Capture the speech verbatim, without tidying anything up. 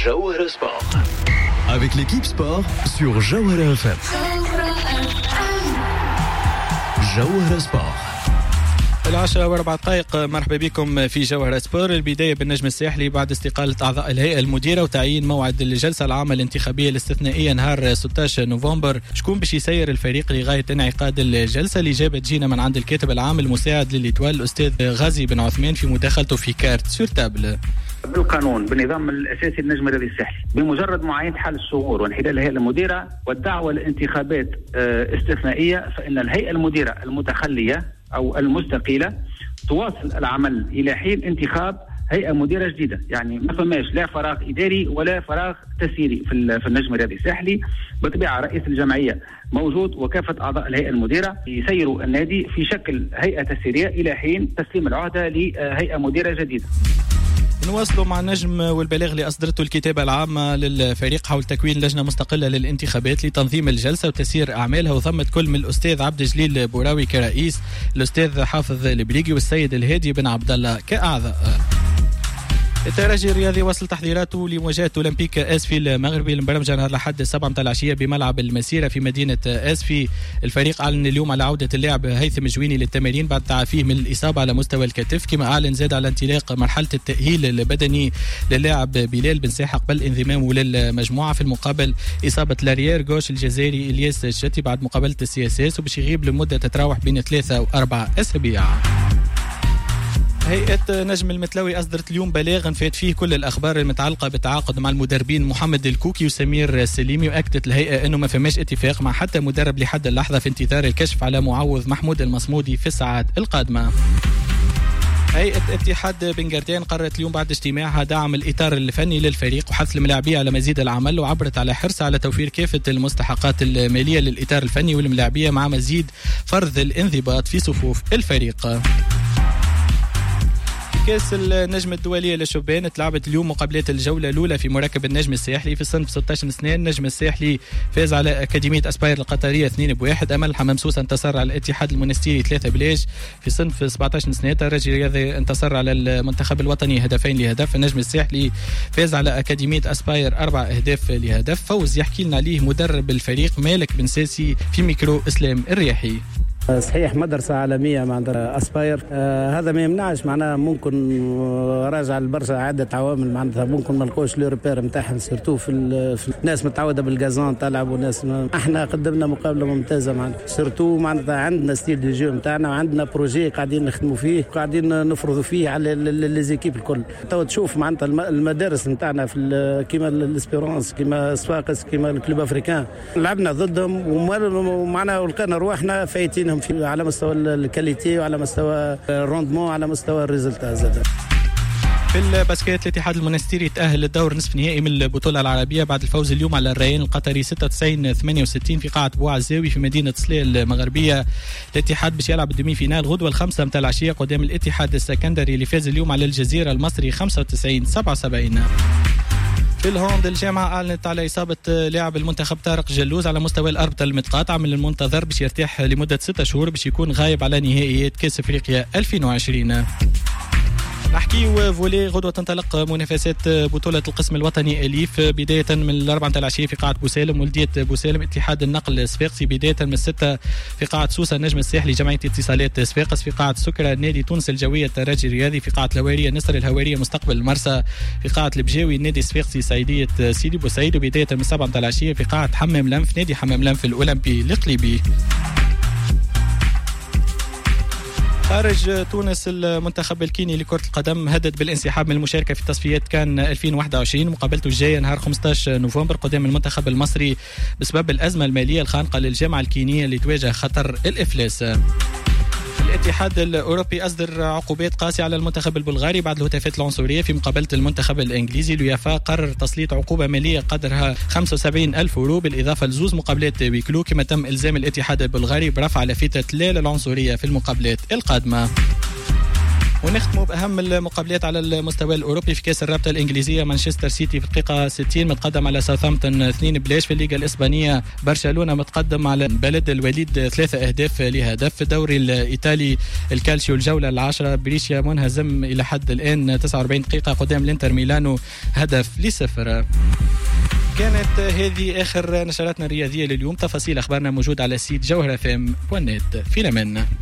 Jawhara Sport. Avec l'équipe sport sur Jawhara F M. Jawhara Sport. العشرة وأربع دقائق. مرحبا بكم في جوهرة سبور. البداية بالنجم الساحلي بعد استقالة أعضاء الهيئة المديرة وتعيين موعد الجلسة العامة الانتخابية الاستثنائية نهار ستة عشر نوفمبر. شكون باش يسير الفريق لغاية انعقاد الجلسة؟ الإجابة تجينا من عند الكاتب العام المساعد للإتوال الأستاذ غازي بن عثمان في مداخلته في كارت سور تابل. بالقانون بالنظام الأساسي للنجم الرياضي الساحلي بمجرد معاينة حال الشهور وانحلال الهيئة المديرة والدعوة لانتخابات استثنائية، فإن الهيئة المديرة المتخلية أو المستقيلة تواصل العمل إلى حين انتخاب هيئة مديرة جديدة. يعني ما فماش لا فراغ إداري ولا فراغ تسييري في في النجم الرياضي الساحلي. بطبيعة رئيس الجمعية موجود وكافة أعضاء الهيئة المديرة يسيروا النادي في شكل هيئة تسييرية إلى حين تسليم العهدة لهيئة مديرة جديدة. نواصلوا مع النجم والبلاغ اللي أصدرته الكتابة العامة للفريق حول تكوين لجنة مستقلة للانتخابات لتنظيم الجلسة وتسيير أعمالها، وضمت كل من الأستاذ عبد الجليل بوراوي كرئيس، الأستاذ حافظ البريقي والسيد الهادي بن عبد الله كأعضاء. الترجي الرياضي وصل تحضيراته لمواجهة أولمبيك أسفي المغربي المبرمجة نهار الأحد السابعة متاع العشية بملعب المسيرة في مدينة أسفي. الفريق أعلن اليوم على عودة اللاعب هيثم جويني للتمارين بعد تعافيه من الإصابة على مستوى الكتف، كما أعلن زاد على انطلاق مرحلة التأهيل البدني للاعب بلال بن ساحة قبل انضمامه للمجموعة، في المقابل إصابة لاريير جوش الجزائري إلياس الشتي بعد مقابلة السي اس اس، وباش يغيب لمدة تتراوح بين ثلاثة وأربعة أسابيع. هيئة نجم المتلوي أصدرت اليوم بلاغ فات فيه كل الأخبار المتعلقة بالتعاقد مع المدربين محمد الكوكي وسمير السليمي، وأكدت الهيئة أنه ما فماش اتفاق مع حتى مدرب لحد اللحظة في انتظار الكشف على معوض محمود المصمودي في الساعات القادمة. هيئة اتحاد بنغردان قررت اليوم بعد اجتماعها دعم الإطار الفني للفريق وحث الملاعبية على مزيد العمل، وعبرت على حرص على توفير كافة المستحقات المالية للإطار الفني والملاعبية مع مزيد فرض الانضباط في صفوف الفريق. كاس النجم الدولية للشبان تلعبت اليوم مقابلات الجولة الأولى في مركب النجم الساحلي في صنف ستة عشر سنة. النجم الساحلي فاز على أكاديمية أسباير القطرية اثنين بواحد. أمل حمام سوسة انتصر على الاتحاد المنستيري ثلاثة بلاش. في صنف سبعة عشر سنة الرجل الرياضي انتصر على المنتخب الوطني هدفين لهدف. النجم الساحلي فاز على أكاديمية أسباير أربع أهداف لهدف. فوز يحكي لنا عليه مدرب الفريق مالك بن ساسي في ميكرو إسلام الرياحي. صحيح مدرسة عالمية مع أسباير، آه هذا ما يمنعش معناها ممكن راجع لبرشا عدة عوامل، معناتها ممكن ما نلقوش لو ريبير نتاعهم سيرتو في, في الناس متعودة بالجازون تلعب وناس ما. احنا قدمنا مقابلة ممتازة معناتها سيرتو معناتها عندنا ستيل دي جو نتاعنا وعندنا بروجي قاعدين نخدموا فيه وقاعدين نفرضوا فيه على لي زيكيب الكل. تو تشوف معناتها المدارس نتاعنا في كيما الاسبيرونس كيما صفاقس كيما الكلوب افريكان لعبنا ضدهم ومعنا ولقينا روحنا فايتين على مستوى الكاليتي وعلى مستوى الروندمون على مستوى الريزلتا زاد. في الباسكيت الاتحاد المنستيري تأهل للدور نصف نهائي من البطولة العربية بعد الفوز اليوم على الريان القطري ستة وتسعين ثمانية وستين في قاعة بوعزاوي في مدينة صليل المغربية. الاتحاد باش يلعب الدمي فينال غدوة الخمسة متاع العشية قدام الاتحاد السكندري اللي فاز اليوم على الجزيرة المصري خمسة وتسعين سبعة وسبعين. في الهوند الجامعة أعلنت على إصابة لاعب المنتخب طارق جلوز على مستوى الأربطة المتقاطعة من المنتظر باش يرتاح لمدة ستة شهور باش يكون غايب على نهائيات كأس أفريقيا ألفين وعشرين. نحكي فولي غدوة تنطلق منافسات بطولة القسم الوطني أليف بداية من الأربعة متاع العشية في قاعة بوسالم ولدية بوسالم اتحاد النقل الصفاقسي، بداية من الستة في قاعة سوسة النجم الساحلي جمعية اتصالات صفاقس، في قاعة سكرة نادي تونس الجوية الترجي الرياضي، في قاعة الهوارية نصر الهوارية مستقبل المرسى، في قاعة البجاوي النادي الصفاقسي سعيدية سيدي بوسعيد، وبداية من السبعة متاع العشية في قاعة حمام لنف نادي حمام لنف الأولمبي القليبي. خارج تونس المنتخب الكيني لكرة القدم هدد بالانسحاب من المشاركة في تصفيات كان ألفين وواحد وعشرين. مقابلته الجاية نهار خمسة عشر نوفمبر قدام المنتخب المصري بسبب الأزمة المالية الخانقة للجامعة الكينية اللي تواجه خطر الإفلاس. الاتحاد الأوروبي أصدر عقوبات قاسية على المنتخب البلغاري بعد الهتافات العنصرية في مقابلة المنتخب الإنجليزي. اليوفا قرر تسليط عقوبة مالية قدرها خمسة وسبعين ألف يورو بالإضافة لزوز مقابلات ويكلو، كما تم إلزام الاتحاد البلغاري برفع لافتة لا للعنصرية في المقابلات القادمة. ونختموا باهم المقابلات على المستوى الاوروبي في كاس الرابطه الانجليزيه. مانشستر سيتي في الدقيقه ستين متقدم على ساوثهامبتون اثنين بلاش. في الليغا الاسبانيه برشلونه متقدم على بلد الوليد ثلاثه اهداف لهدف. في الدوري الايطالي الكالشيو الجوله العاشره بريشيا منهزم الى حد الان تسعة وأربعين دقيقه قدام الانتر ميلانو هدف لصفر. كانت هذه اخر نشراتنا الرياضيه لليوم. تفاصيل اخبارنا موجود على سيت جوهره اف ام بوينت. في الامان.